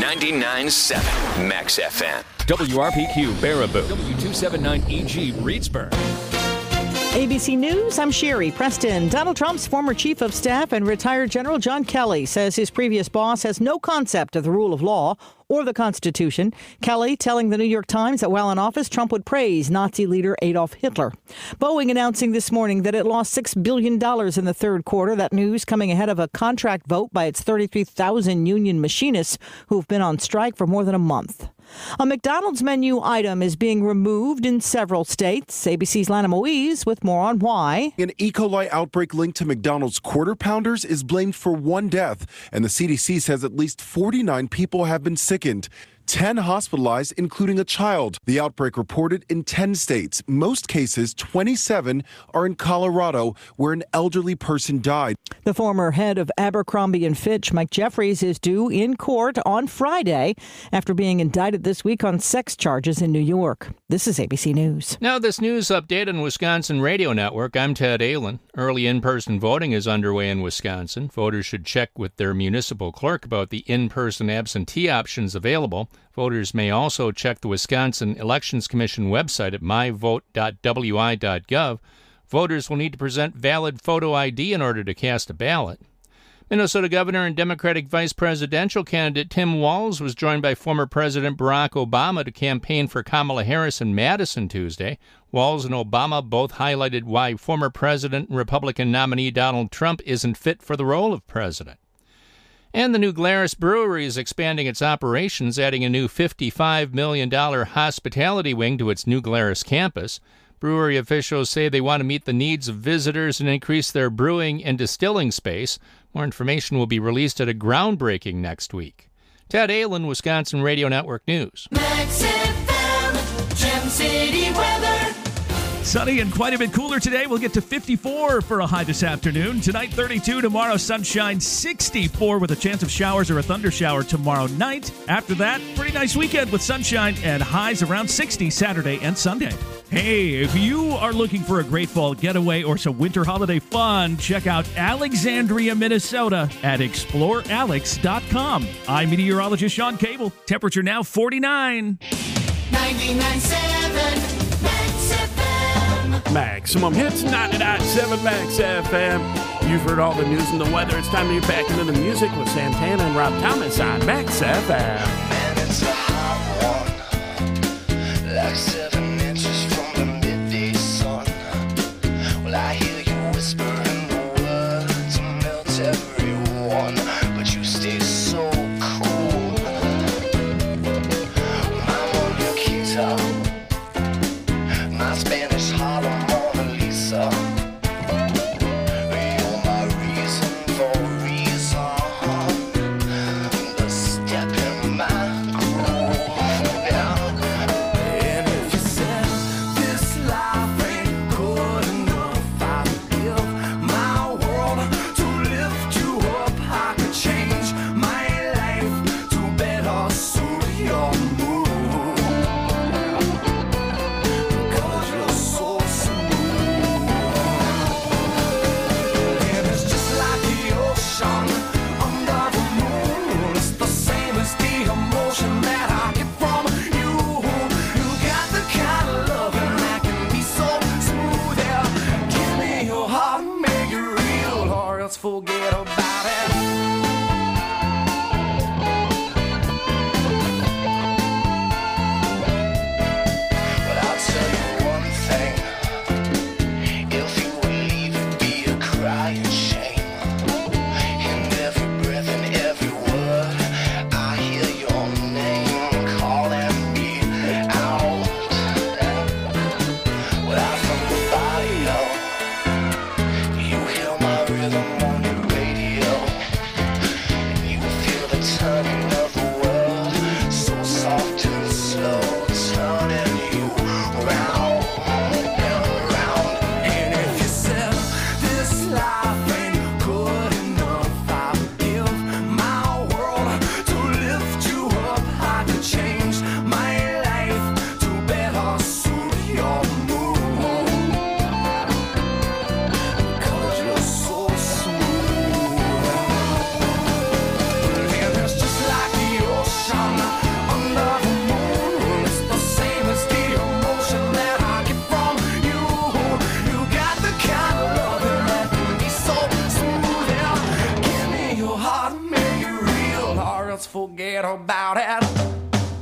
99.7 Max FM. WRPQ Baraboo. W279EG Reedsburg. ABC News, I'm Sherry Preston. Donald Trump's former chief of staff and retired General John Kelly says his previous boss has no concept of the rule of law or the Constitution. Kelly telling the New York Times that while in office, Trump would praise Nazi leader Adolf Hitler. Boeing announcing this morning that it lost $6 billion in the third quarter. That news coming ahead of a contract vote by its 33,000 union machinists who've been on strike for more than a month. A McDonald's menu item is being removed in several states. ABC's Lana Moise with more on why. An E. coli outbreak linked to McDonald's Quarter Pounders is blamed for one death, and the CDC says at least 49 people have been sickened. 10 hospitalized, including a child. The outbreak reported in 10 states. Most cases, 27, are in Colorado, where an elderly person died. The former head of Abercrombie & Fitch, Mike Jeffries, is due in court on Friday after being indicted this week on sex charges in New York. This is ABC News. Now this news update on Wisconsin Radio Network. I'm Ted Ahlin. Early in-person voting is underway in Wisconsin. Voters should check with their municipal clerk about the in-person absentee options available. Voters may also check the Wisconsin Elections Commission website at myvote.wi.gov. Voters will need to present valid photo ID in order to cast a ballot. Minnesota Governor and Democratic Vice Presidential candidate Tim Walz was joined by former President Barack Obama to campaign for Kamala Harris in Madison Tuesday. Walz and Obama both highlighted why former President and Republican nominee Donald Trump isn't fit for the role of president. And the new Glarus Brewery is expanding its operations, adding a new $55 million hospitality wing to its new Glarus campus. Brewery officials say they want to meet the needs of visitors and increase their brewing and distilling space. More information will be released at a groundbreaking next week. Ted Ahlin, Wisconsin Radio Network News. Max FM, Gem City weather. Sunny and quite a bit cooler today. We'll get to 54 for a high this afternoon. Tonight, 32. Tomorrow, sunshine, 64 with a chance of showers or a thunder shower tomorrow night. After that, pretty nice weekend with sunshine and highs around 60 Saturday and Sunday. Hey, if you are looking for a great fall getaway or some winter holiday fun, check out Alexandria, Minnesota at explorealex.com. I'm meteorologist Sean Cable. Temperature now 49. 99.7 Max FM. Maximum hits, 99.7 Max FM. You've heard all the news and the weather. It's time to get back into the music with Santana and Rob Thomas on Max FM. Man, it's a hot one, like 7 inches from the midday sun. Well, I hear you whispering the words to melt everyone, but you stay so cool. I'm on your guitar, my Spanish Harlem Mona Lisa. You're my reason for reason, the step in my groove. And if you said this life ain't good enough, I would give my world to lift you up. I could change my life to better suit your mood, because you're so smooth. And it's just like the ocean under the moon. It's the same as the emotion that I get from you. You got the kind of loving that can be so smooth. Yeah, give me your heart, make it real, or else forget about it. But I'll tell you one thing, if you would leave, it'd be a crying shame. In every breath and every word, I hear your name calling me out. Well, I'm from the barrio, you hear my rhythm on your let's forget about it.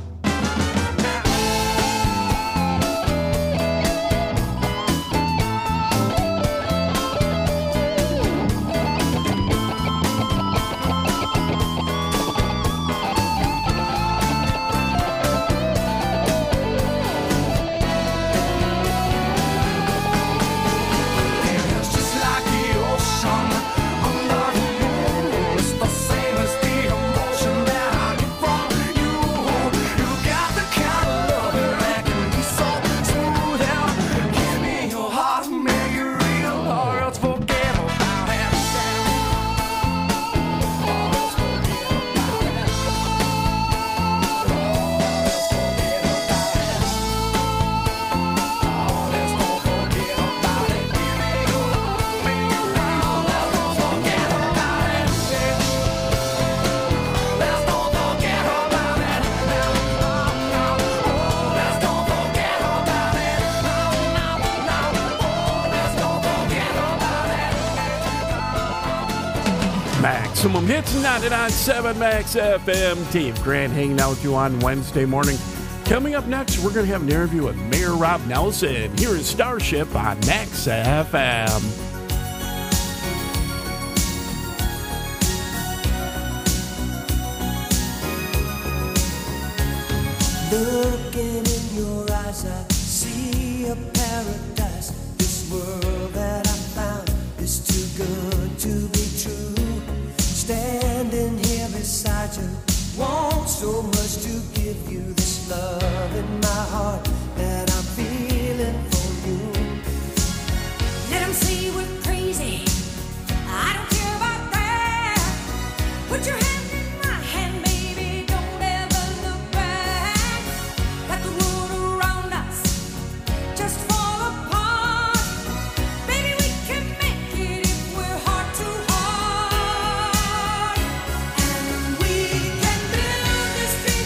Maximum Hits 99.7 Max FM. Dave Grant hanging out with you on Wednesday morning. Coming up next, we're going to have an interview with Mayor Rob Nelson here in Starship on Max FM. Looking in your eyes, I see a paradise. This world that I found is too good to be true. Standing here beside you, want so much to give you this love in my heart that I'm feeling for you. Let them say we're crazy, I don't care about that. Put your hand in my hand, baby, don't ever look back. Let the world around us just fall apart. Baby, we can make it if we're heart to heart. And we can build this dream.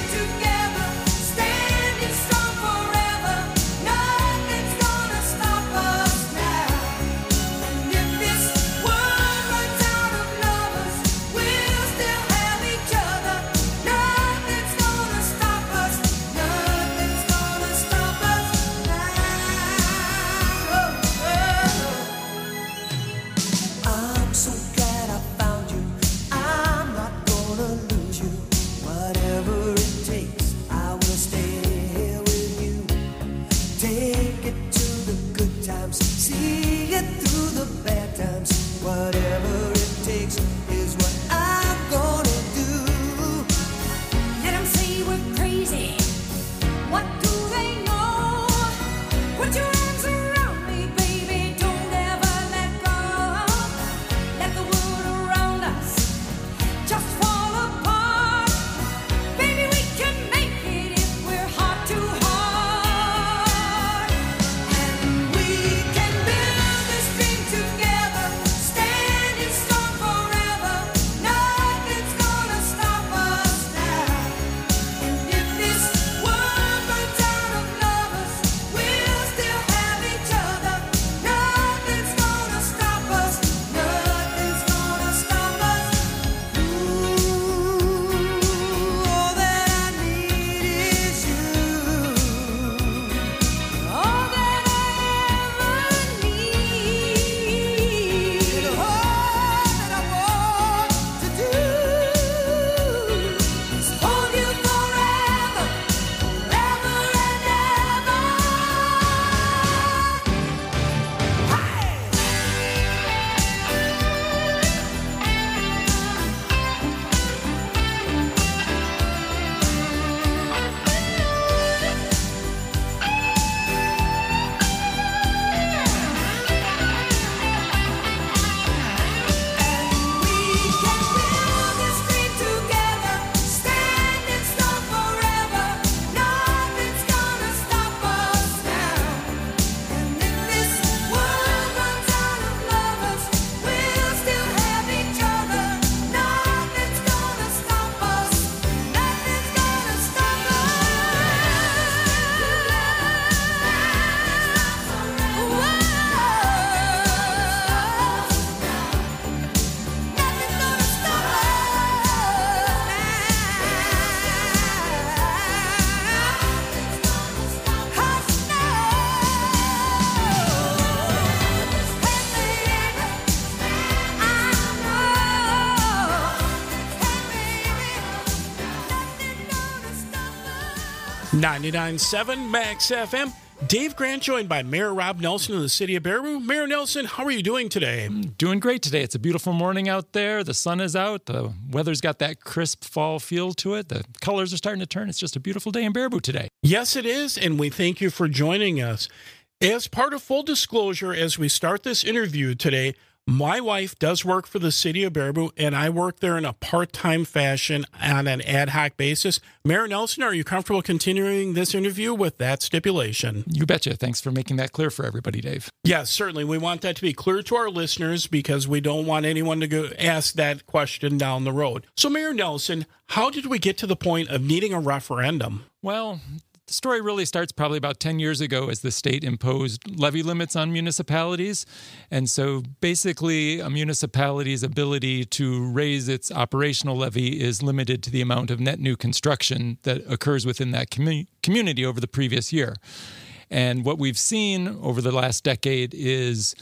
99.7 Max FM. Dave Grant joined by Mayor Rob Nelson of the city of Baraboo. Mayor Nelson, how are you doing today? Doing great today. It's a beautiful morning out there. The sun is out. The weather's got that crisp fall feel to it. The colors are starting to turn. It's just a beautiful day in Baraboo today. Yes, it is, and we thank you for joining us. As part of full disclosure, as we start this interview today, my wife does work for the city of Baraboo, and I work there in a part-time fashion on an ad hoc basis. Mayor Nelson, are you comfortable continuing this interview with that stipulation? You betcha. Thanks for making that clear for everybody, Dave. Yes, certainly. We want that to be clear to our listeners because we don't want anyone to go ask that question down the road. So, Mayor Nelson, how did we get to the point of needing a referendum? Well, the story really starts probably about 10 years ago as the state imposed levy limits on municipalities. And so basically a municipality's ability to raise its operational levy is limited to the amount of net new construction that occurs within that community over the previous year. And what we've seen over the last decade is,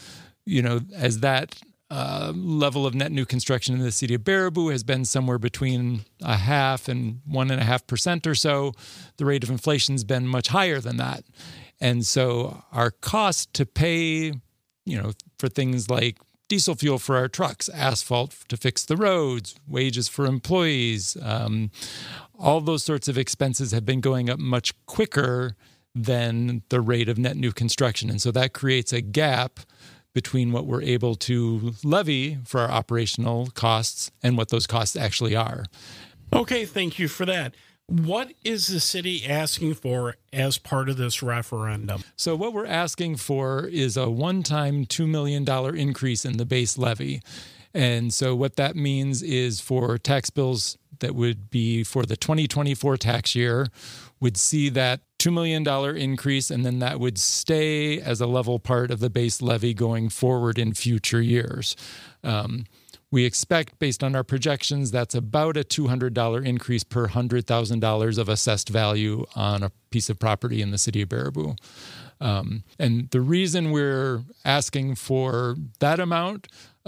as that level of net new construction in the city of Baraboo has been somewhere between 0.5% and 1.5% or so. The rate of inflation has been much higher than that. And so our cost to pay, for things like diesel fuel for our trucks, asphalt to fix the roads, wages for employees, all those sorts of expenses have been going up much quicker than the rate of net new construction. And so that creates a gap between what we're able to levy for our operational costs and what those costs actually are. Okay, thank you for that. What is the city asking for as part of this referendum? So what we're asking for is a one-time $2 million increase in the base levy. And so what that means is for tax bills that would be for the 2024 tax year would see that $2 million increase, and then that would stay as a level part of the base levy going forward in future years. We expect, based on our projections, that's about a $200 increase per $100,000 of assessed value on a piece of property in the city of Baraboo. And the reason we're asking for that amount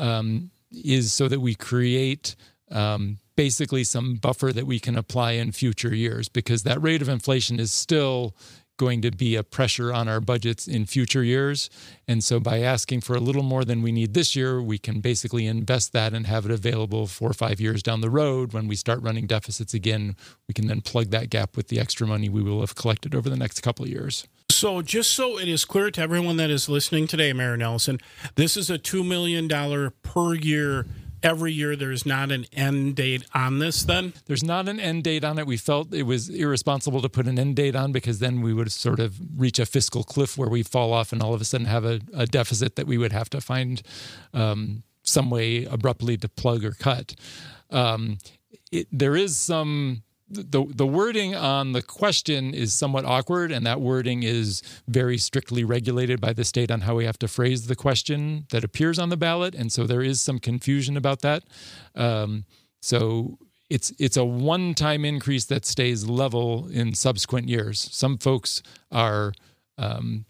is so that we create basically some buffer that we can apply in future years, because that rate of inflation is still going to be a pressure on our budgets in future years. And so by asking for a little more than we need this year, we can basically invest that and have it available 4 or 5 years down the road. When we start running deficits again, we can then plug that gap with the extra money we will have collected over the next couple of years. So just so it is clear to everyone that is listening today, Mayor Nelson, this is a $2 million per year. Every year, there's not an end date on this then? There's not an end date on it. We felt it was irresponsible to put an end date on, because then we would sort of reach a fiscal cliff where we fall off and all of a sudden have a deficit that we would have to find some way abruptly to plug or cut. There is some... The wording on the question is somewhat awkward, and that wording is very strictly regulated by the state on how we have to phrase the question that appears on the ballot, and so there is some confusion about that. So it's a one-time increase that stays level in subsequent years. Some folks have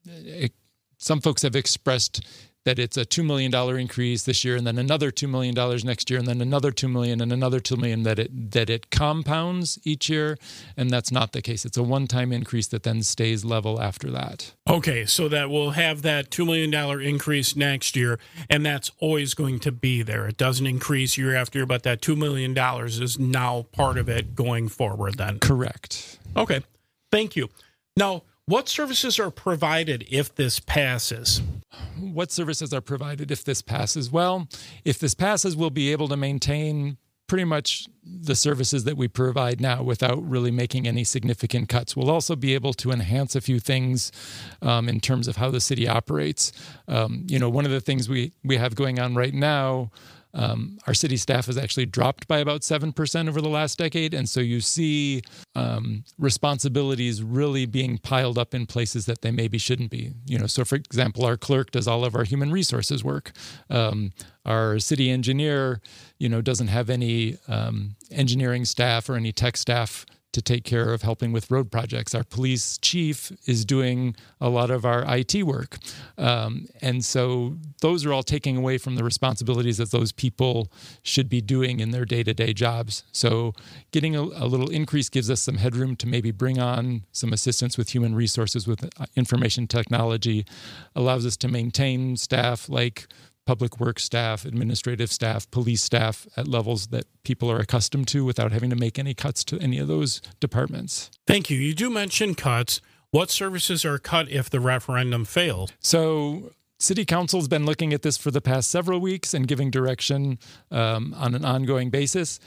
expressed that it's a $2 million increase this year, and then another $2 million next year, and then another $2 million and another $2 million, that it compounds each year, and that's not the case. It's a one-time increase that then stays level after that. Okay, so that we'll have that $2 million increase next year, and that's always going to be there. It doesn't increase year after year, but that $2 million is now part of it going forward then. Correct. Okay, thank you. Now, what services are provided if this passes? What services are provided if this passes? Well, if this passes, we'll be able to maintain pretty much the services that we provide now without really making any significant cuts. We'll also be able to enhance a few things in terms of how the city operates. One of the things we have going on right now, our city staff has actually dropped by about 7% over the last decade. And so you see responsibilities really being piled up in places that they maybe shouldn't be. So for example, our clerk does all of our human resources work. Our city engineer, doesn't have any engineering staff or any tech staff to take care of helping with road projects. Our police chief is doing a lot of our IT work. And so those are all taking away from the responsibilities that those people should be doing in their day-to-day jobs. So getting a little increase gives us some headroom to maybe bring on some assistance with human resources, with information technology, allows us to maintain staff like public works staff, administrative staff, police staff at levels that people are accustomed to without having to make any cuts to any of those departments. Thank you. You do mention cuts. What services are cut if the referendum failed? So City Council's been looking at this for the past several weeks and giving direction on an ongoing basis.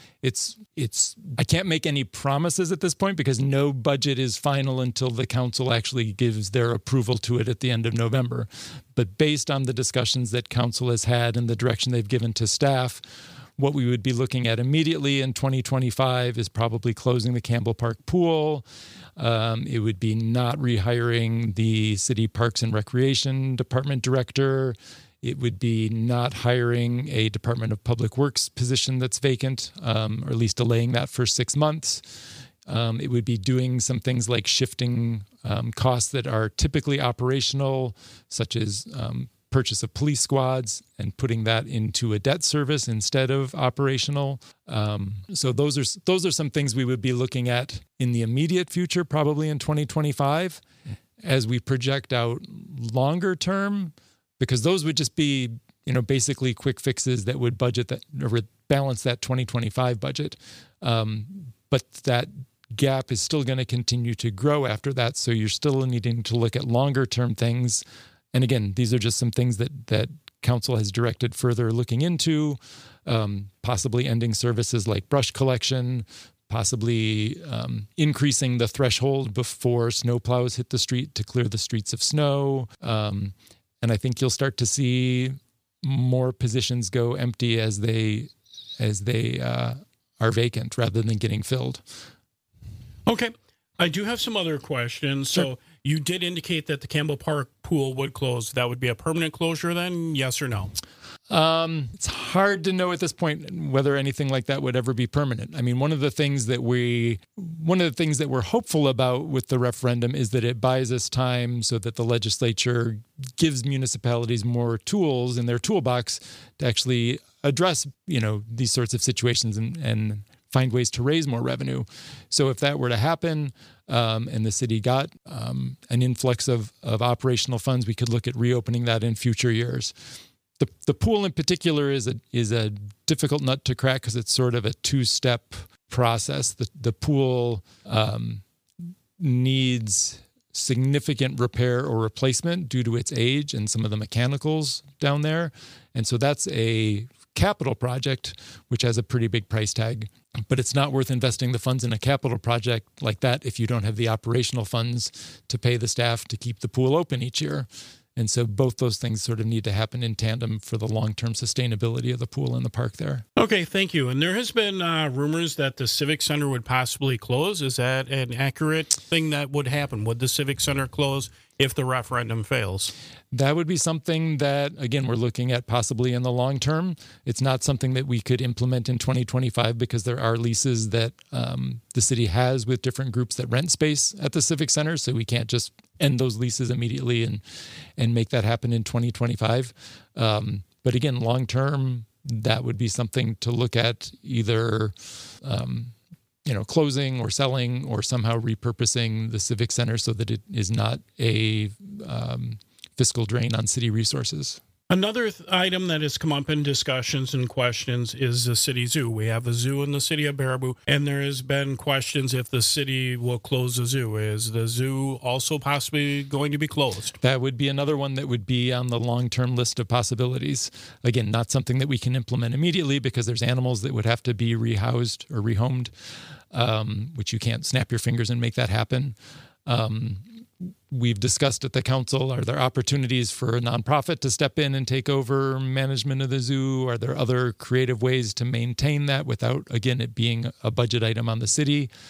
I can't make any promises at this point because no budget is final until the council actually gives their approval to it at the end of November. But based on the discussions that council has had and the direction they've given to staff, what we would be looking at immediately in 2025 is probably closing the Campbell Park pool. It would be not rehiring the City Parks and Recreation Department director. It would be not hiring a Department of Public Works position that's vacant, or at least delaying that for 6 months. It would be doing some things like shifting costs that are typically operational, such as purchase of police squads, and putting that into a debt service instead of operational. So those are some things we would be looking at in the immediate future, probably in 2025. As we project out longer term, because those would just be, basically quick fixes that would budget that or balance that 2025 budget. But that gap is still going to continue to grow after that. So you're still needing to look at longer term things. And again, these are just some things that council has directed further looking into, possibly ending services like brush collection, possibly increasing the threshold before snowplows hit the street to clear the streets of snow. And I think you'll start to see more positions go empty as they are vacant rather than getting filled. Okay. I do have some other questions. Sure. So you did indicate that the Campbell Park pool would close. That would be a permanent closure then, yes or no? It's hard to know at this point whether anything like that would ever be permanent. I mean, one of the things that we're hopeful about with the referendum is that it buys us time so that the legislature gives municipalities more tools in their toolbox to actually address, these sorts of situations and find ways to raise more revenue. So if that were to happen, and the city got an influx of operational funds, we could look at reopening that in future years. The pool in particular is a difficult nut to crack because it's sort of a two-step process. The pool needs significant repair or replacement due to its age and some of the mechanicals down there. And so that's a capital project, which has a pretty big price tag. But it's not worth investing the funds in a capital project like that if you don't have the operational funds to pay the staff to keep the pool open each year. And so both those things sort of need to happen in tandem for the long-term sustainability of the pool and the park there. Okay, thank you. And there has been rumors that the Civic Center would possibly close. Is that an accurate thing that would happen? Would the Civic Center close if the referendum fails? That would be something that, again, we're looking at possibly in the long term. It's not something that we could implement in 2025 because there are leases that the city has with different groups that rent space at the Civic Center. So we can't just end those leases immediately and make that happen in 2025. But again, long term, that would be something to look at either closing or selling or somehow repurposing the Civic Center so that it is not a fiscal drain on city resources. Another item that has come up in discussions and questions is the city zoo. We have a zoo in the city of Baraboo, and there has been questions if the city will close the zoo. Is the zoo also possibly going to be closed? That would be another one that would be on the long-term list of possibilities. Again, not something that we can implement immediately because there's animals that would have to be rehoused or rehomed, which you can't snap your fingers and make that happen. We've discussed at the council, are there opportunities for a nonprofit to step in and take over management of the zoo? Are there other creative ways to maintain that without, again, it being a budget item on the city?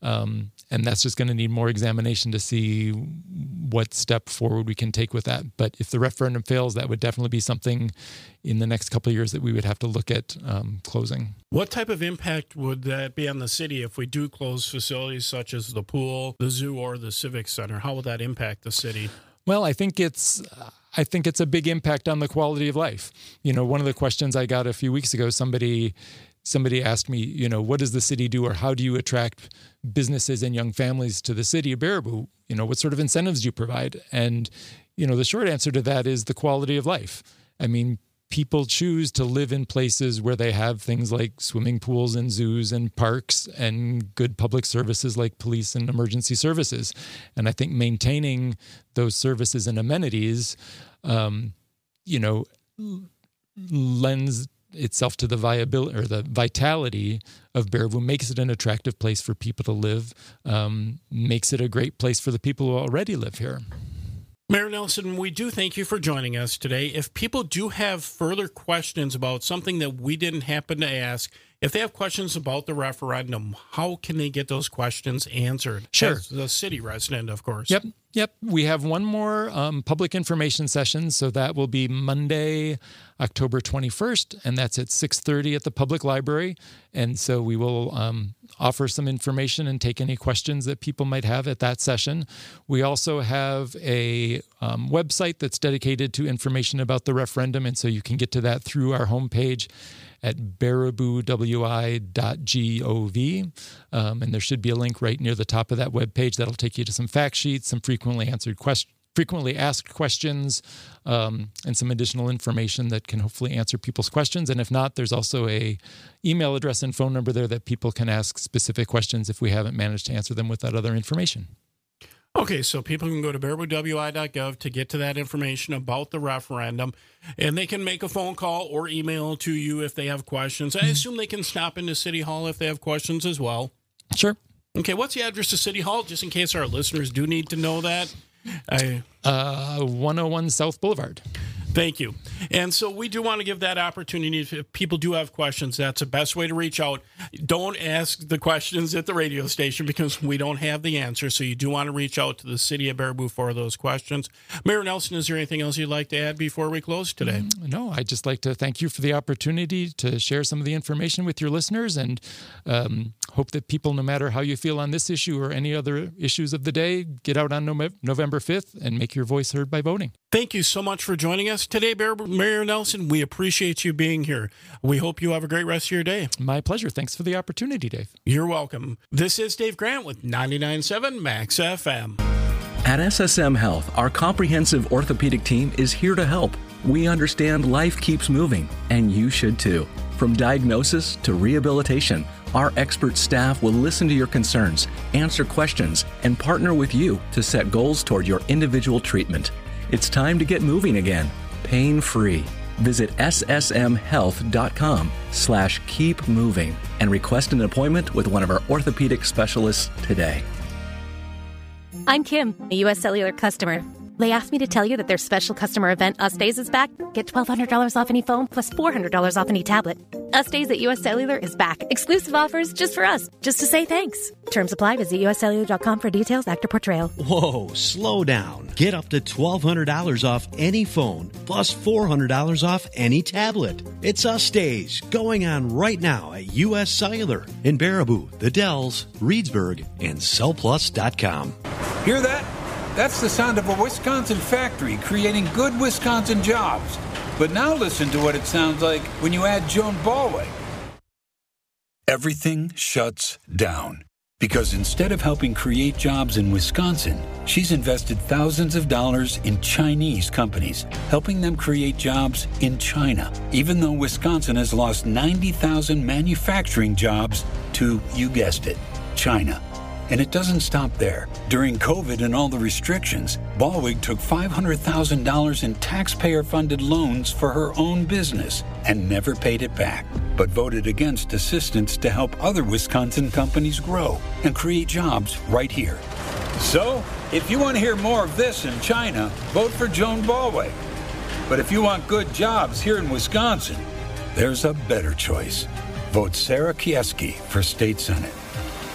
And that's just going to need more examination to see what step forward we can take with that. But if the referendum fails, that would definitely be something in the next couple of years that we would have to look at closing. What type of impact would that be on the city if we do close facilities such as the pool, the zoo, or the civic center? How will that impact the city? Well, I think it's a big impact on the quality of life. One of the questions I got a few weeks ago, somebody asked me, what does the city do, or how do you attract businesses and young families to the city of Baraboo? What sort of incentives do you provide? And, the short answer to that is the quality of life. I mean, people choose to live in places where they have things like swimming pools and zoos and parks and good public services like police and emergency services. And I think maintaining those services and amenities, lends itself to the viability or the vitality of Baraboo, makes it an attractive place for people to live, makes it a great place for the people who already live here. Mayor Nelson, we do thank you for joining us today. If people do have further questions about something that we didn't happen to ask, if they have questions about the referendum, how can they get those questions answered? Sure. As the city resident, of course. Yep. We have one more public information session, so that will be Monday, October 21st, and that's at 6:30 at the public library. And so we will offer some information and take any questions that people might have at that session. We also have a website that's dedicated to information about the referendum, and so you can get to that through our homepage at baraboowi.gov. And there should be a link right near the top of that webpage that'll take you to some fact sheets, some frequently asked questions, and some additional information that can hopefully answer people's questions. And if not, there's also a email address and phone number there that people can ask specific questions if we haven't managed to answer them with that other information. Okay, so people can go to baraboowi.gov to get to that information about the referendum, and they can make a phone call or email to you if they have questions. I assume they can stop into City Hall if they have questions as well. Sure. Okay, what's the address of City Hall, just in case our listeners do need to know that? 101 South Boulevard. Thank you. And so we do want to give that opportunity. If people do have questions, that's the best way to reach out. Don't ask the questions at the radio station because we don't have the answer. So you do want to reach out to the city of Baraboo for those questions. Mayor Nelson, is there anything else you'd like to add before we close today? No, I'd just like to thank you for the opportunity to share some of the information with your listeners, and hope that people, no matter how you feel on this issue or any other issues of the day, get out on November 5th and make your voice heard by voting. Thank you so much for joining us today, Mayor Nelson. We appreciate you being here. We hope you have a great rest of your day. My pleasure. Thanks for the opportunity, Dave. You're welcome. This is Dave Grant with 99.7 Max FM. At SSM Health, our comprehensive orthopedic team is here to help. We understand life keeps moving, and you should too. From diagnosis to rehabilitation, our expert staff will listen to your concerns, answer questions, and partner with you to set goals toward your individual treatment. It's time to get moving again, pain-free. Visit ssmhealth.com/keepmoving and request an appointment with one of our orthopedic specialists today. I'm Kim, a U.S. Cellular customer. They asked me to tell you that their special customer event, Us Days, is back. Get $1,200 off any phone plus $400 off any tablet. Us Days at U.S. Cellular is back. Exclusive offers just for us, just to say thanks. Terms apply. Visit uscellular.com for details. Actor portrayal. Whoa, slow down. Get up to $1,200 off any phone plus $400 off any tablet. It's Us Days going on right now at U.S. Cellular in Baraboo, the Dells, Reedsburg, and Cellplus.com. Hear that? That's the sound of a Wisconsin factory creating good Wisconsin jobs. But now listen to what it sounds like when you add Joan Ballweg. Everything shuts down. Because instead of helping create jobs in Wisconsin, she's invested thousands of dollars in Chinese companies, helping them create jobs in China, even though Wisconsin has lost 90,000 manufacturing jobs to, you guessed it, China. And it doesn't stop there. During COVID and all the restrictions, Ballweg took $500,000 in taxpayer-funded loans for her own business and never paid it back, but voted against assistance to help other Wisconsin companies grow and create jobs right here. So, if you want to hear more of this in China, vote for Joan Ballweg. But if you want good jobs here in Wisconsin, there's a better choice. Vote Sarah Kieski for State Senate.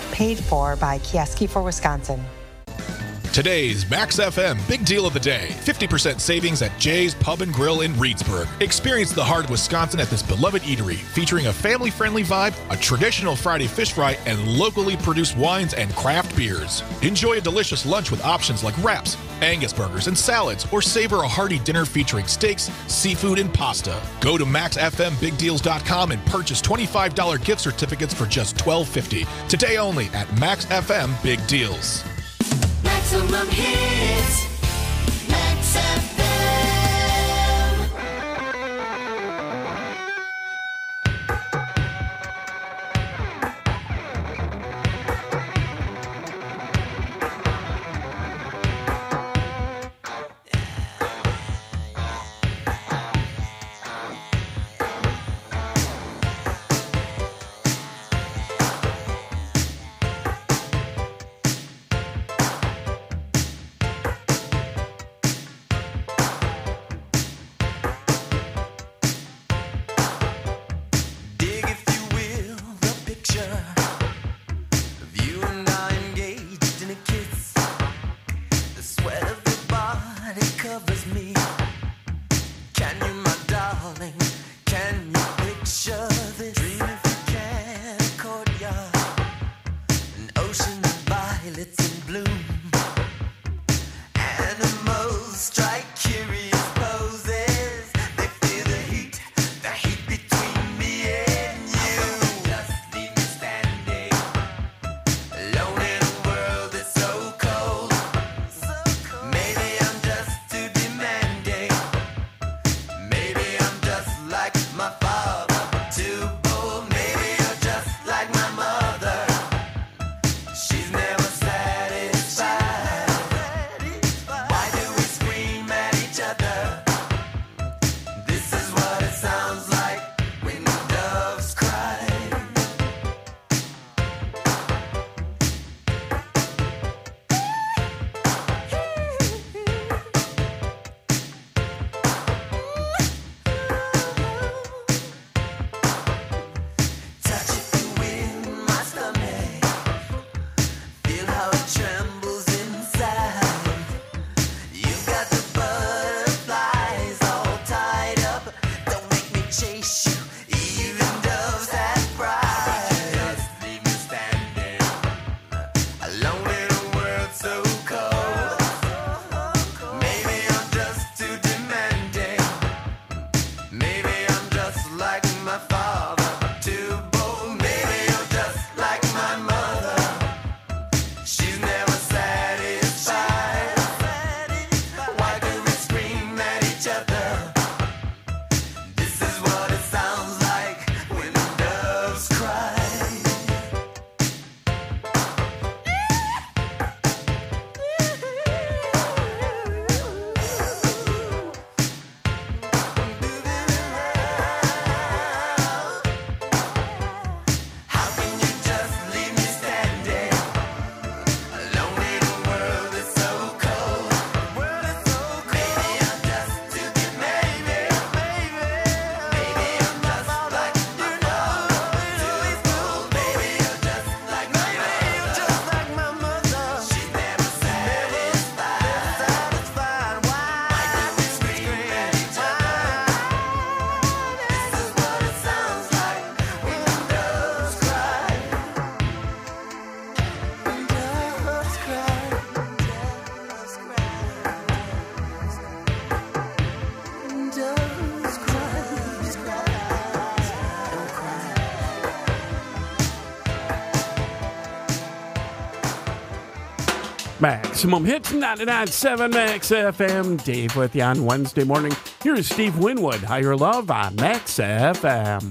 Paid for by Kieski for Wisconsin. Today's Max FM Big Deal of the Day. 50% savings at Jay's Pub and Grill in Reedsburg. Experience the heart of Wisconsin at this beloved eatery, featuring a family-friendly vibe, a traditional Friday fish fry, and locally produced wines and craft beers. Enjoy a delicious lunch with options like wraps, Angus burgers, and salads, or savor a hearty dinner featuring steaks, seafood, and pasta. Go to MaxFMBigDeals.com and purchase $25 gift certificates for just $12.50. Today only at Max FM Big Deals. Maximum hits. Max FM. Maximum Hits 99.7 Max FM. Dave with you on Wednesday morning. Here is Steve Winwood, Higher Love on Max FM.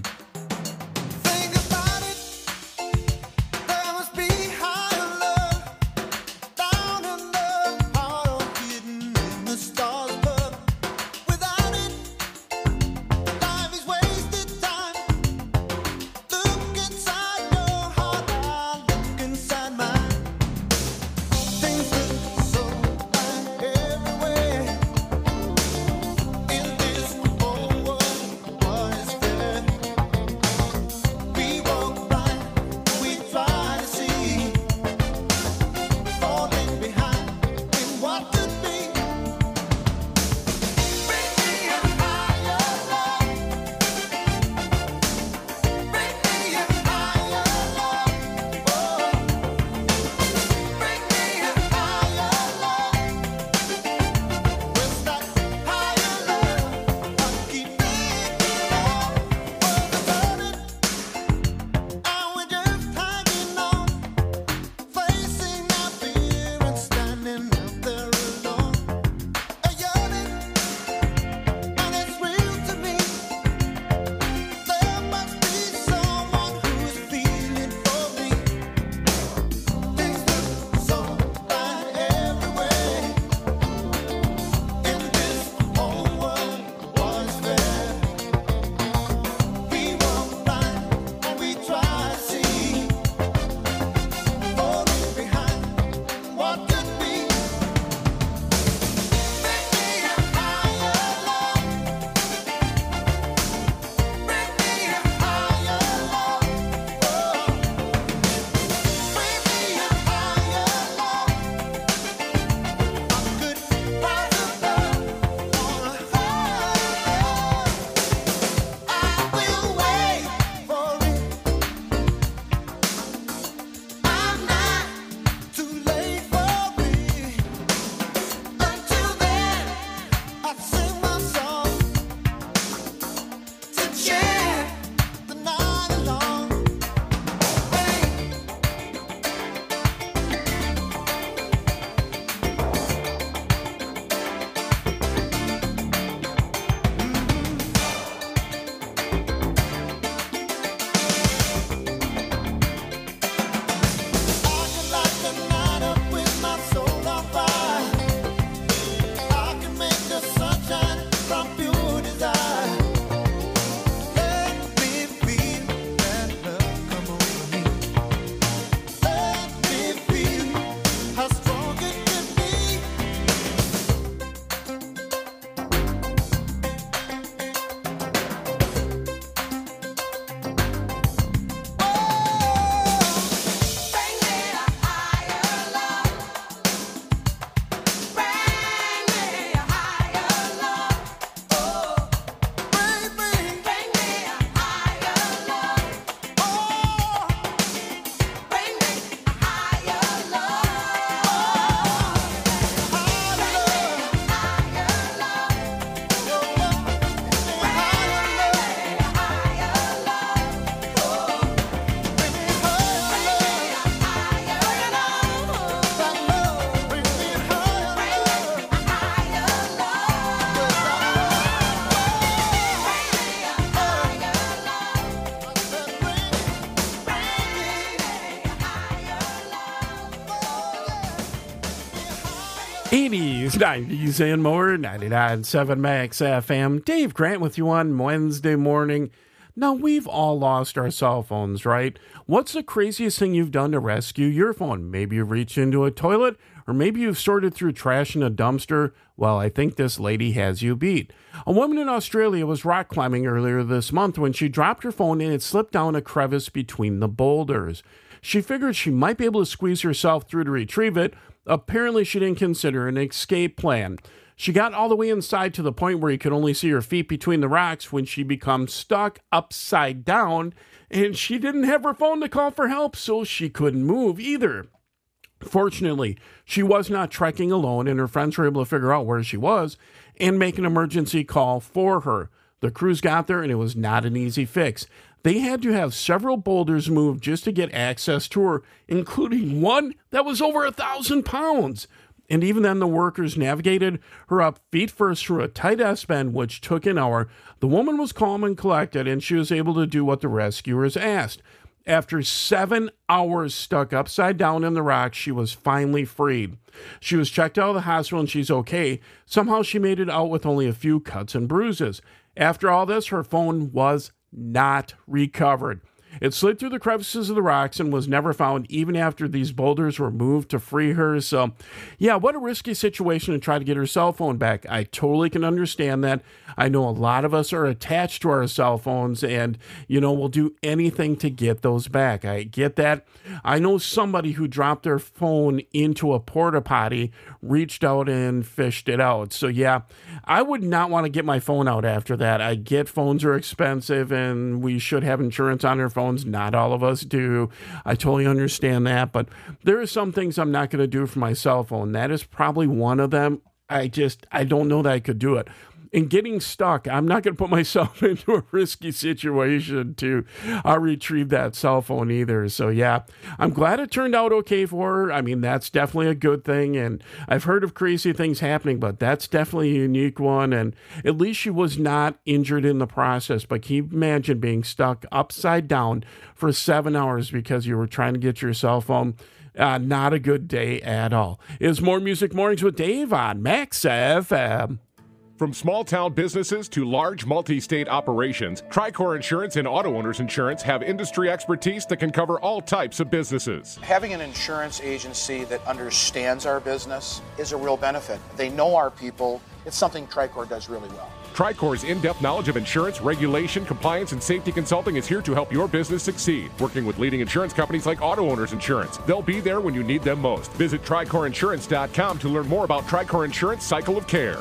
80s, 90s, and more. 99.7 Max FM. Dave Grant with you on Wednesday morning. Now, we've all lost our cell phones, right? What's the craziest thing you've done to rescue your phone? Maybe you've reached into a toilet, or maybe you've sorted through trash in a dumpster. Well, I think this lady has you beat. A woman in Australia was rock climbing earlier this month when she dropped her phone and it slipped down a crevice between the boulders. She figured she might be able to squeeze herself through to retrieve it. Apparently, she didn't consider an escape plan. She got all the way inside to the point where you could only see her feet between the rocks when she becomes stuck upside down, and she didn't have her phone to call for help, so she couldn't move either. Fortunately, she was not trekking alone, and her friends were able to figure out where she was and make an emergency call for her. The crews got there, and it was not an easy fix. They had to have several boulders moved just to get access to her, including one that was over 1,000 pounds. And even then, the workers navigated her up feet first through a tight S-bend, which took an hour. The woman was calm and collected, and she was able to do what the rescuers asked. After 7 hours stuck upside down in the rocks, she was finally freed. She was checked out of the hospital, and she's okay. Somehow she made it out with only a few cuts and bruises. After all this, her phone was not recovered. It slid through the crevices of the rocks and was never found even after these boulders were moved to free her. So, yeah, what a risky situation to try to get her cell phone back. I totally can understand that. I know a lot of us are attached to our cell phones and, we'll do anything to get those back. I get that. I know somebody who dropped their phone into a porta potty, reached out and fished it out. So, yeah, I would not want to get my phone out after that. I get phones are expensive and we should have insurance on our phones. Not all of us do. I totally understand that, but there are some things I'm not going to do for my cell phone. That is probably one of them. I don't know that I could do it. And getting stuck, I'm not going to put myself into a risky situation to retrieve that cell phone either. So, yeah, I'm glad it turned out okay for her. I mean, that's definitely a good thing. And I've heard of crazy things happening, but that's definitely a unique one. And at least she was not injured in the process. But can you imagine being stuck upside down for 7 hours because you were trying to get your cell phone? Not a good day at all. It's More Music Mornings with Dave on Max FM. From small-town businesses to large multi-state operations, Tricor Insurance and Auto Owners Insurance have industry expertise that can cover all types of businesses. Having an insurance agency that understands our business is a real benefit. They know our people. It's something Tricor does really well. Tricor's in-depth knowledge of insurance, regulation, compliance, and safety consulting is here to help your business succeed. Working with leading insurance companies like Auto Owners Insurance. They'll be there when you need them most. Visit TricorInsurance.com to learn more about Tricor Insurance Cycle of Care.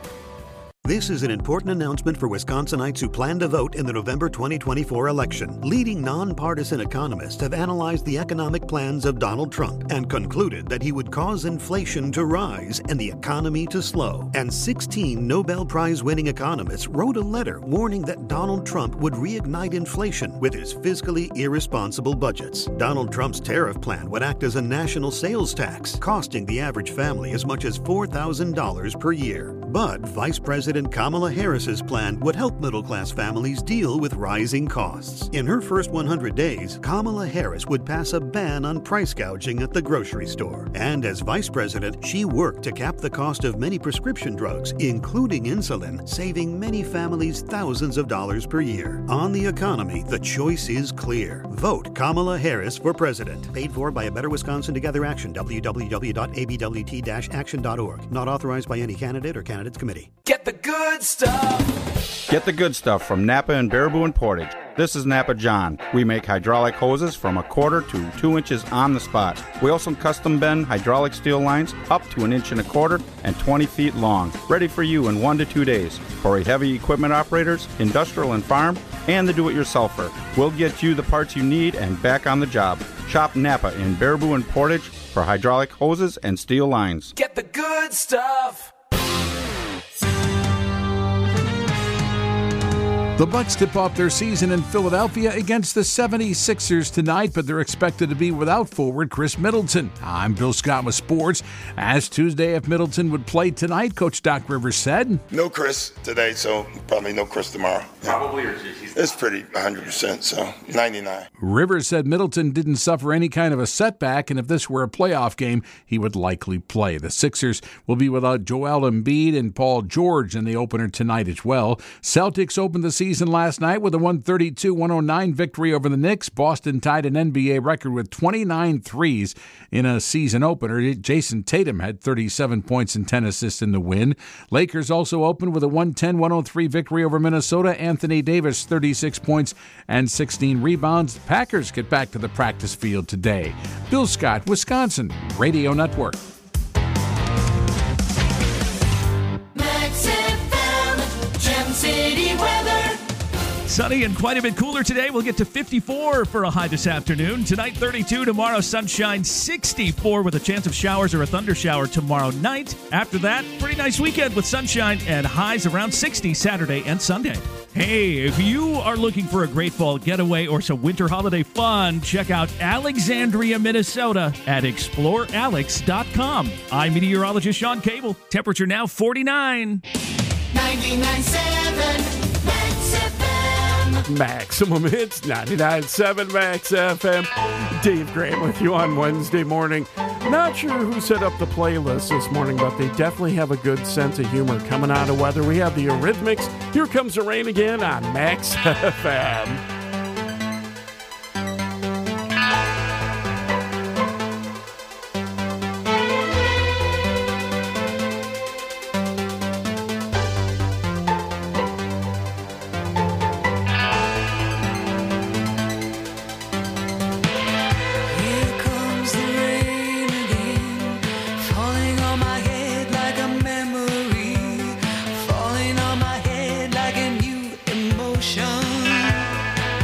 This is an important announcement for Wisconsinites who plan to vote in the November 2024 election. Leading nonpartisan economists have analyzed the economic plans of Donald Trump and concluded that he would cause inflation to rise and the economy to slow. And 16 Nobel Prize-winning economists wrote a letter warning that Donald Trump would reignite inflation with his fiscally irresponsible budgets. Donald Trump's tariff plan would act as a national sales tax, costing the average family as much as $4,000 per year. But Vice President Kamala Harris's plan would help middle-class families deal with rising costs. In her first 100 days, Kamala Harris would pass a ban on price gouging at the grocery store. And as vice president, she worked to cap the cost of many prescription drugs, including insulin, saving many families thousands of dollars per year. On the economy, the choice is clear. Vote Kamala Harris for president. Paid for by A Better Wisconsin Together Action, www.abwt-action.org. Not authorized by any candidate or candidates committee. Get the good stuff. Get the good stuff from Napa and Baraboo and Portage. This is Napa John. We make hydraulic hoses from 1/4 to 2 inches on the spot. We also custom bend hydraulic steel lines up to 1.25 inches and 20 feet long. Ready for you in 1 to 2 days. For heavy equipment operators, industrial and farm, and the do-it-yourselfer. We'll get you the parts you need and back on the job. Shop Napa in Baraboo and Portage for hydraulic hoses and steel lines. Get the good stuff. The Bucks tip off their season in Philadelphia against the 76ers tonight, but they're expected to be without forward Chris Middleton. I'm Bill Scott with sports. As Tuesday, if Middleton would play tonight, Coach Doc Rivers said, "No Chris today, so probably no Chris tomorrow." Probably, or it's pretty 100%, so 99. Rivers said Middleton didn't suffer any kind of a setback, and if this were a playoff game, he would likely play. The Sixers will be without Joel Embiid and Paul George in the opener tonight as well. Celtics opened the season last night with a 132-109 victory over the Knicks. Boston tied an NBA record with 29 threes in a season opener. Jason Tatum had 37 points and 10 assists in the win. Lakers also opened with a 110-103 victory over Minnesota. Anthony Davis, 36 points and 16 rebounds. Packers get back to the practice field today. Bill Scott, Wisconsin Radio Network. Max FM, Gem City weather. Sunny and quite a bit cooler today. We'll get to 54 for a high this afternoon. Tonight, 32. Tomorrow, sunshine, 64 with a chance of showers or a thunder shower tomorrow night. After that, pretty nice weekend with sunshine and highs around 60 Saturday and Sunday. Hey, if you are looking for a great fall getaway or some winter holiday fun, check out Alexandria, Minnesota at explorealex.com. I'm meteorologist Sean Cable. Temperature now 49. 99.7 Max FM. Maximum Hits, 99.7 Max FM. Dave Graham with you on Wednesday morning. Not sure who set up the playlist this morning, but they definitely have a good sense of humor. Coming out of weather, we have the Eurythmics. Here Comes the Rain again on Max FM. Here comes the rain again, falling on my head like a memory, falling on my head like a new emotion.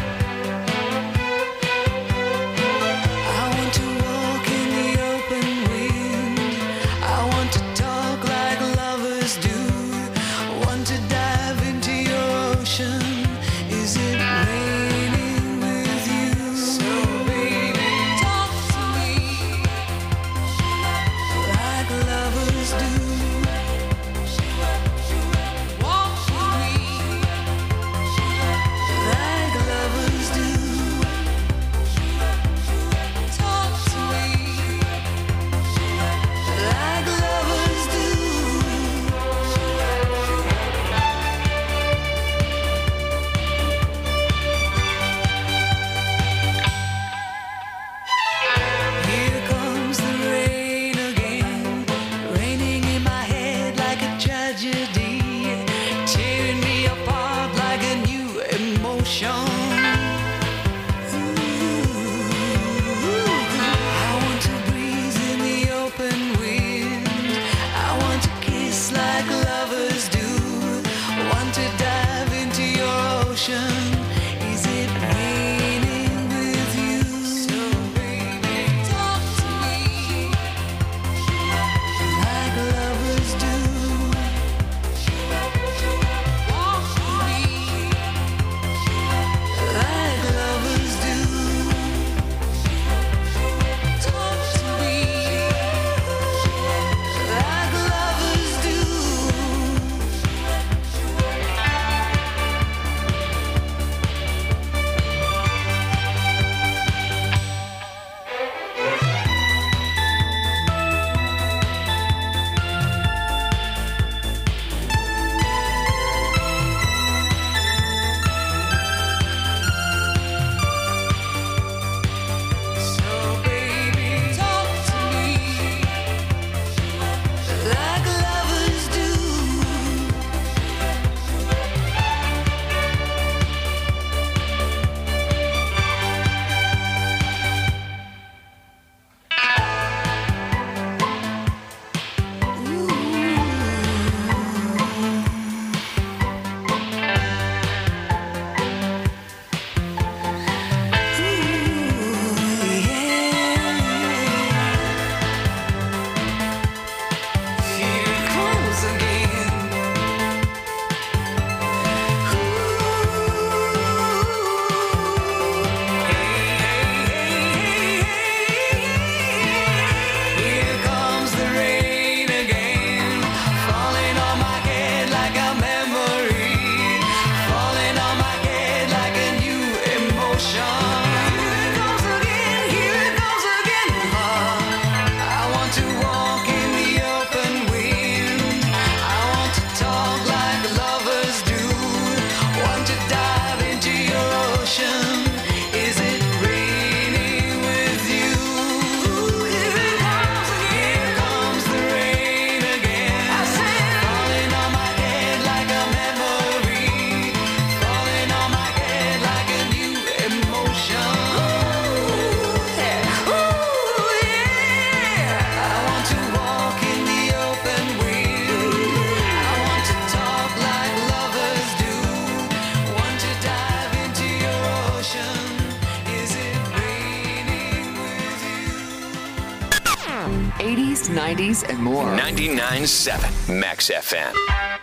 80s, 90s, and more. 99.7 Max FM.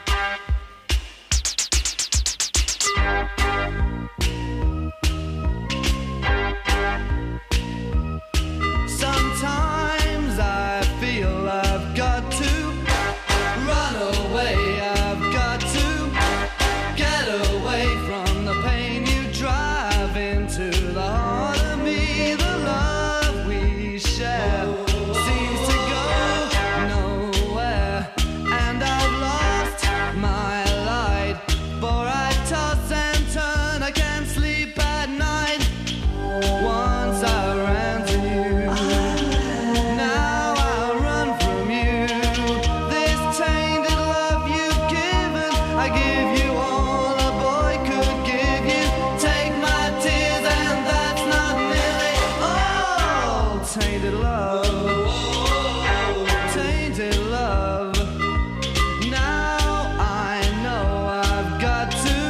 Sometimes I feel I've got to run away. I've got to get away from the pain you drive into the heart of me. The love we share seems to go nowhere, and I've lost my light. For I toss and turn, I can't sleep at night. Once I ran to you, now I run from you. This tainted love you've given, I give you all a boy could give you. Take my tears and that's not nearly all. Tainted love, tainted love. Now I know I've got to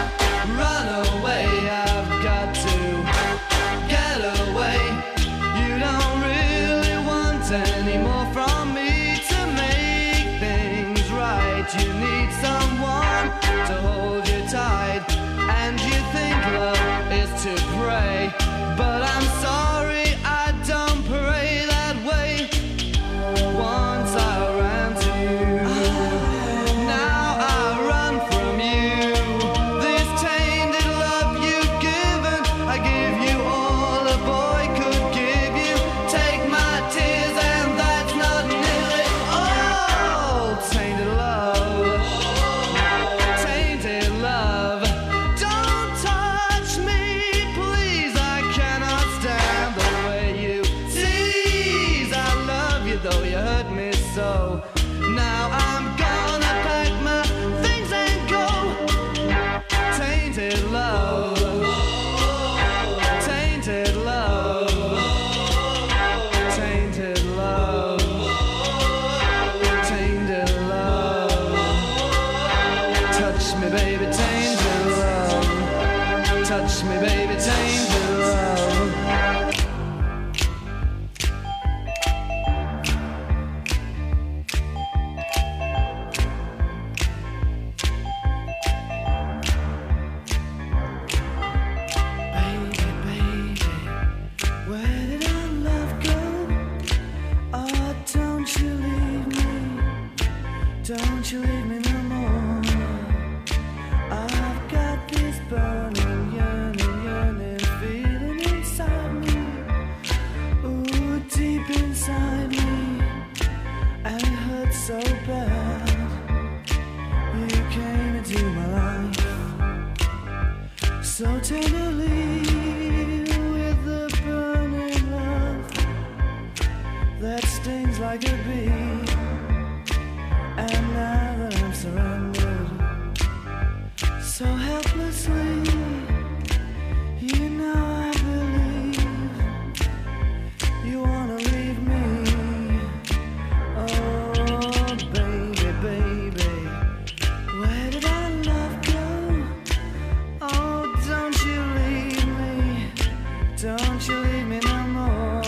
run away. I've got to get away. You don't really want any more from me to make things right. You need someone to hold you tight, and you think love is to pray, but I'm sorry, I don't pray that way. Once I ran to you, now I run from you. This tainted love you've given, I give you all a boy could give you. Take my tears and that's not nearly all. Tainted love, tainted love. Don't touch me, please, I cannot stand the way you tease. I love you though you hurt me so. Now I'm gonna pack my things and go. Tainted love, tainted love, tainted love, tainted love. Touch me, baby, tainted love. Touch me, baby, tainted love. Where did our love go? Oh, don't you leave me. Don't you leave me no more. I've got this burning, yearning feeling inside me. Ooh, deep inside me. And it hurts so bad. You came into my life so tenderly, with the burning love that stings like a bee. And now that I'm surrendered so helplessly, you know I believe you wanna leave me. Oh, baby, baby, where did our love go? Oh, don't you leave me. Don't you leave me no more.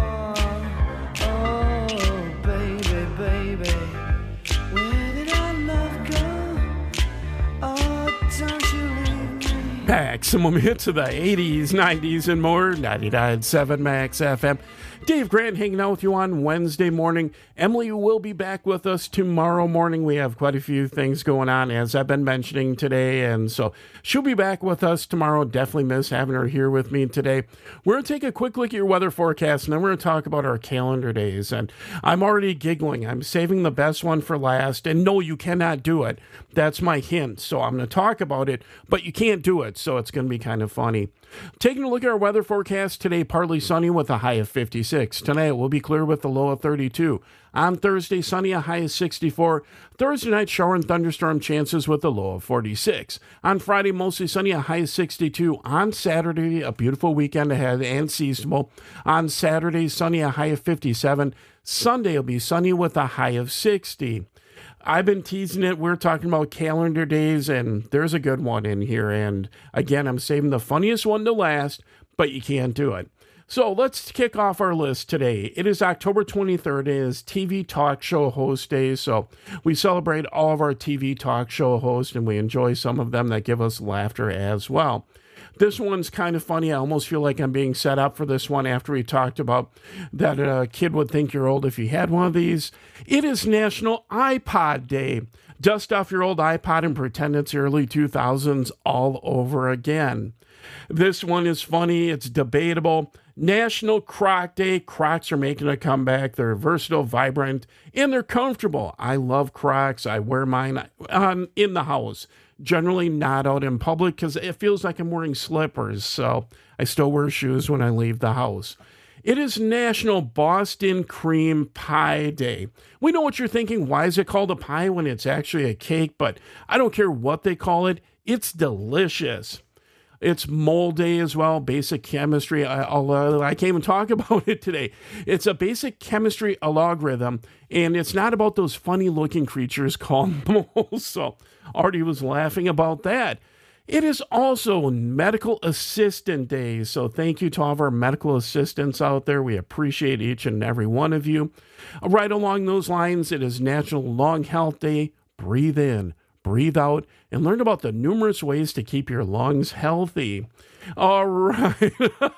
Oh, baby, baby, where did our love go? Oh, don't you leave me. Maximum hits of the 80s, 90s, and more. 99.7 Max FM. Dave Grant hanging out with you on Wednesday morning. Emily will be back with us tomorrow morning. We have quite a few things going on, as I've been mentioning today, and so she'll be back with us tomorrow. Definitely miss having her here with me today. We're going to take a quick look at your weather forecast, and then we're going to talk about our calendar days. And I'm already giggling. I'm saving the best one for last, and no, you cannot do it. That's my hint. So I'm going to talk about it, but you can't do it, so it's going to be kind of funny. Taking a look at our weather forecast today, partly sunny with a high of 56. Tonight it will be clear with a low of 32. On Thursday, sunny, a high of 64. Thursday night, shower and thunderstorm chances with a low of 46. On Friday, mostly sunny, a high of 62. On Saturday, a beautiful weekend ahead and seasonable. On Saturday, sunny, a high of 57. Sunday will be sunny with a high of 60. I've been teasing it. We're talking about calendar days, and there's a good one in here. And again, I'm saving the funniest one to last, but you can't do it. So let's kick off our list today. It is October 23rd. It is TV Talk Show Host Day. So we celebrate all of our TV talk show hosts, and we enjoy some of them that give us laughter as well. This one's kind of funny. I almost feel like I'm being set up for this one after we talked about that a kid would think you're old if you had one of these. It is National iPod Day. Dust off your old iPod and pretend it's early 2000s all over again. This one is funny. It's debatable. National Croc Day. Crocs are making a comeback. They're versatile, vibrant, and they're comfortable. I love Crocs. I wear mine in the house. Generally not out in public because it feels like I'm wearing slippers. So I still wear shoes when I leave the house. It is National Boston Cream Pie Day. We know what you're thinking. Why is it called a pie when it's actually a cake? But I don't care what they call it. It's delicious. It's Mole Day as well, basic chemistry. I can't even talk about it today. It's a basic chemistry algorithm, and it's not about those funny-looking creatures called moles. So Artie was laughing about that. It is also Medical Assistant Day, so thank you to all of our medical assistants out there. We appreciate each and every one of you. Right along those lines, it is National Lung Health Day. Breathe in, breathe out, and learn about the numerous ways to keep your lungs healthy. All right.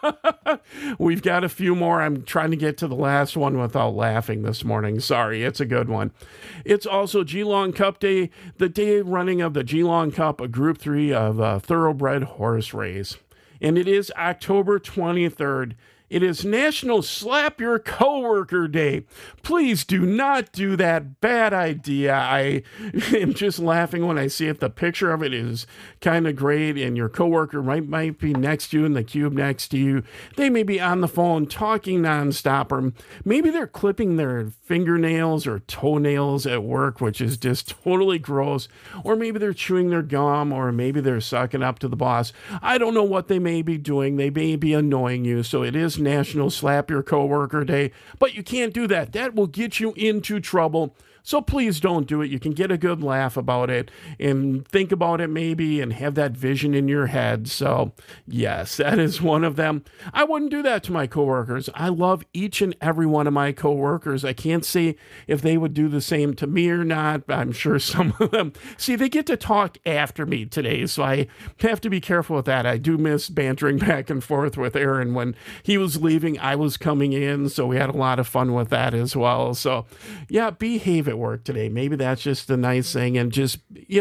We've got a few more. I'm trying to get to the last one without laughing this morning. Sorry, it's a good one. It's also Geelong Cup Day, the day running of the Geelong Cup, a Group 3 of a thoroughbred horse race. And it is October 23rd. It is National Slap Your Coworker Day. Please do not do that. Bad idea. I am just laughing when I see it. The picture of it is kind of great, and your coworker might be next to you in the cube next to you. They may be on the phone talking nonstop, or maybe they're clipping their fingernails or toenails at work, which is just totally gross. Or maybe they're chewing their gum, or maybe they're sucking up to the boss. I don't know what they may be doing. They may be annoying you, so it is National Slap Your Coworker Day, but you can't do that. That will get you into trouble. So please don't do it. You can get a good laugh about it and think about it maybe and have that vision in your head. So yes, that is one of them. I wouldn't do that to my coworkers. I love each and every one of my coworkers. I can't say if they would do the same to me or not. I'm sure some of them, see, they get to talk after me today. So I have to be careful with that. I do miss bantering back and forth with Aaron. When he was leaving, I was coming in. So we had a lot of fun with that as well. So yeah, behave at work today. Maybe that's just a nice thing. And just,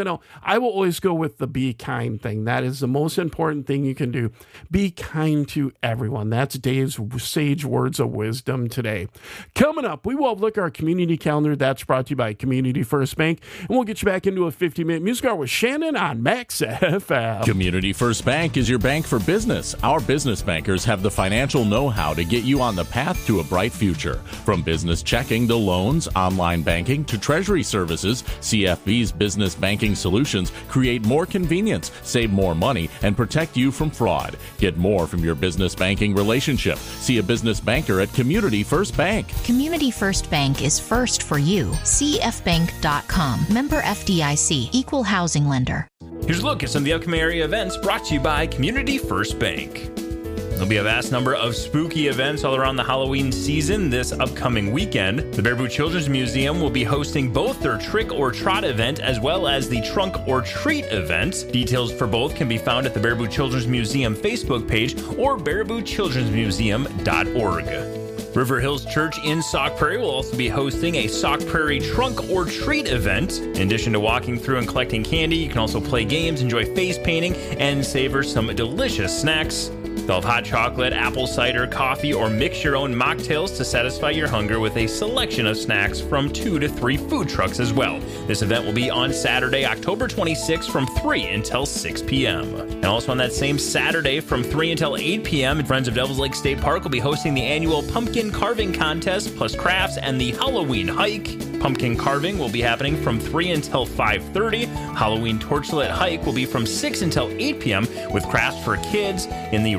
I will always go with the be kind thing. That is the most important thing you can do. Be kind to everyone. That's Dave's sage words of wisdom today. Coming up, we will look at our community calendar. That's brought to you by Community First Bank. And we'll get you back into a 50-minute music hour with Shannon on Max FM. Community First Bank is your bank for business. Our business bankers have the financial know-how to get you on the path to a bright future. From business checking to loans, online banking, to treasury services, CFB's business banking solutions create more convenience, save more money, and protect you from fraud. Get more from your business banking relationship. See a business banker at Community First Bank. Community First Bank is first for you. CFBank.com. Member FDIC. Equal housing lender. Here's a look at some of the upcoming area events brought to you by Community First Bank. There'll be a vast number of spooky events all around the Halloween season this upcoming weekend. The Baraboo Children's Museum will be hosting both their Trick or Trot event as well as the Trunk or Treat event. Details for both can be found at the Baraboo Children's Museum Facebook page or baraboochildrensmuseum.org. River Hills Church in Sauk Prairie will also be hosting a Sauk Prairie Trunk or Treat event. In addition to walking through and collecting candy, you can also play games, enjoy face painting, and savor some delicious snacks. They'll have hot chocolate, apple cider, coffee, or mix your own mocktails to satisfy your hunger with a selection of snacks from 2 to 3 food trucks as well. This event will be on Saturday, October 26th from 3 until 6 p.m. And also on that same Saturday from 3 until 8 p.m., Friends of Devils Lake State Park will be hosting the annual pumpkin carving contest, plus crafts and the Halloween hike. Pumpkin carving will be happening from 3 until 5:30. Halloween torchlit hike will be from 6 until 8 p.m. with crafts for kids in the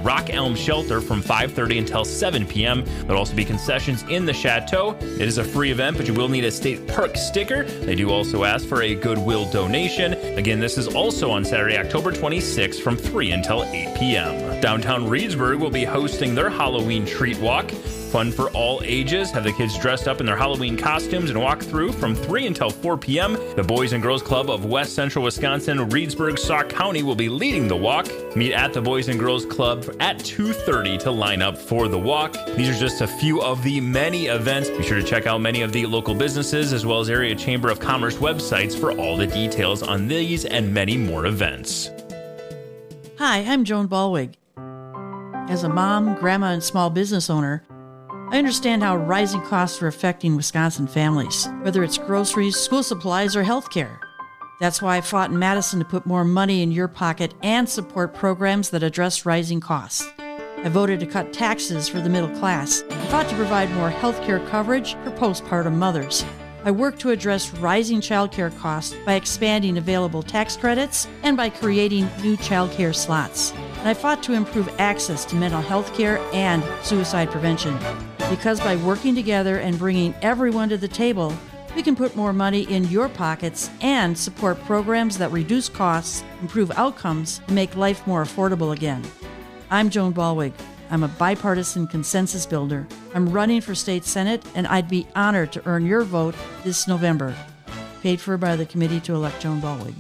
Rock Elm Shelter from 5:30 until 7 p.m. There'll also be concessions in the Chateau. It is a free event, but you will need a state park sticker. They do also ask for a Goodwill donation. Again, this is also on Saturday, October 26th from 3 until 8 p.m. Downtown Reedsburg will be hosting their Halloween Treat Walk. Fun for all ages. Have the kids dressed up in their Halloween costumes and walk through from 3 until 4 p.m. The Boys and Girls Club of West Central Wisconsin, Reedsburg, Sauk County will be leading the walk. Meet at the Boys and Girls Club at 2:30 to line up for the walk. These are just a few of the many events. Be sure to check out many of the local businesses as well as area Chamber of Commerce websites for all the details on these and many more events. Hi, I'm Joan Ballwig. As a mom, grandma, and small business owner, I understand how rising costs are affecting Wisconsin families, whether it's groceries, school supplies, or healthcare. That's why I fought in Madison to put more money in your pocket and support programs that address rising costs. I voted to cut taxes for the middle class. I fought to provide more healthcare coverage for postpartum mothers. I worked to address rising childcare costs by expanding available tax credits and by creating new childcare slots. And I fought to improve access to mental health care and suicide prevention. Because by working together and bringing everyone to the table, we can put more money in your pockets and support programs that reduce costs, improve outcomes, and make life more affordable again. I'm Joan Ballwig. I'm a bipartisan consensus builder. I'm running for state senate, and I'd be honored to earn your vote this November. Paid for by the Committee to Elect Joan Ballwig.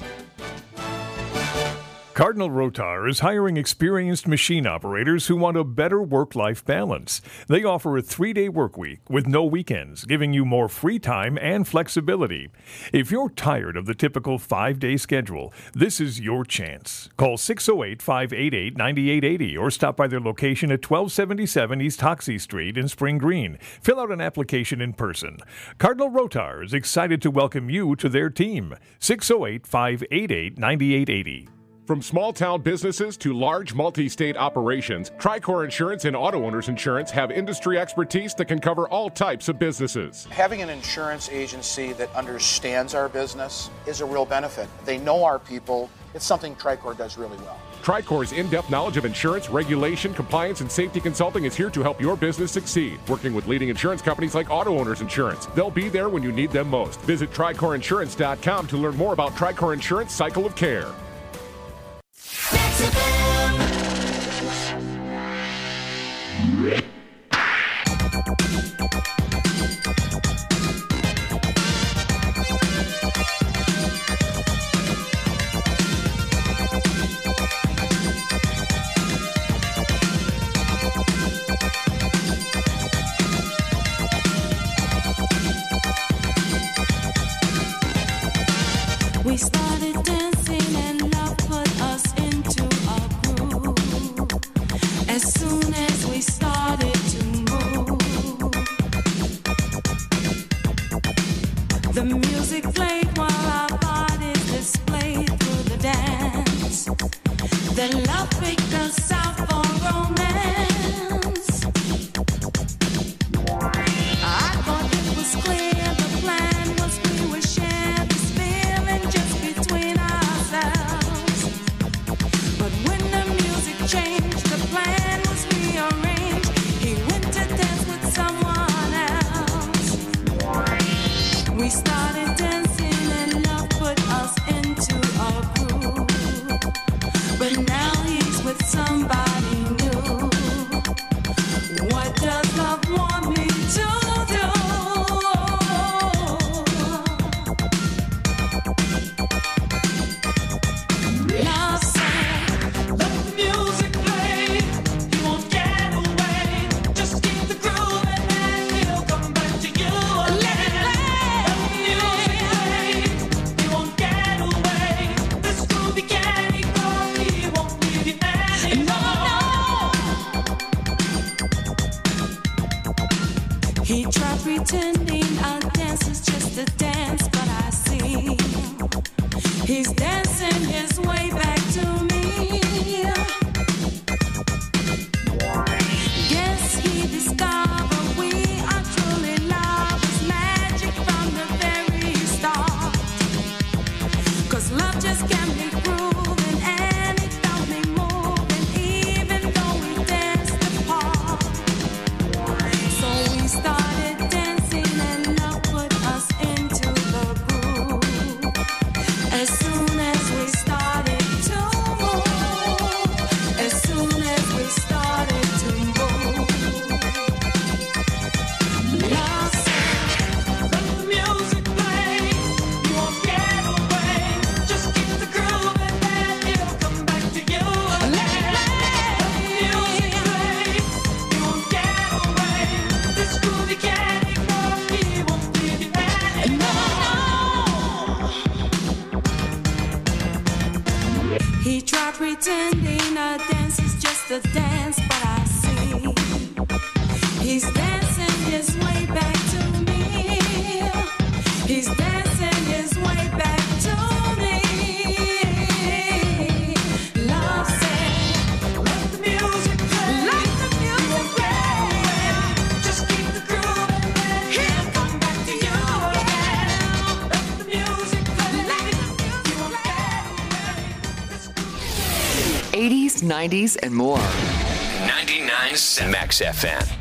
Cardinal Rotar is hiring experienced machine operators who want a better work-life balance. They offer a 3-day work week with no weekends, giving you more free time and flexibility. If you're tired of the typical 5-day schedule, this is your chance. Call 608-588-9880 or stop by their location at 1277 East Hoxie Street in Spring Green. Fill out an application in person. Cardinal Rotar is excited to welcome you to their team. 608-588-9880. From small-town businesses to large multi-state operations, Tricor Insurance and Auto Owners Insurance have industry expertise that can cover all types of businesses. Having an insurance agency that understands our business is a real benefit. They know our people. It's something Tricor does really well. Tricor's in-depth knowledge of insurance, regulation, compliance, and safety consulting is here to help your business succeed. Working with leading insurance companies like Auto Owners Insurance. They'll be there when you need them most. Visit TricorInsurance.com to learn more about Tricor Insurance Cycle of Care. We started dancing and love put us into a groove. As soon as we started to move, the music played while our bodies displayed through the dance. Then love picked us out for romance. I thought it was clear the plan was we would share this feeling just between ourselves. But when the music changed, the plan was rearranged. He went to dance with someone else. We started dancing and love put us into a groove. But now he's with someone pretending a dance is just a dance, but I see he's dancing his way back to me. He's dancing his way back to me. Love said, let the music play. Let the music play. Just keep the groove and then he'll come back to you again. Let the music play. Let the music play. 80s, 90s, and more. 99 Max FM.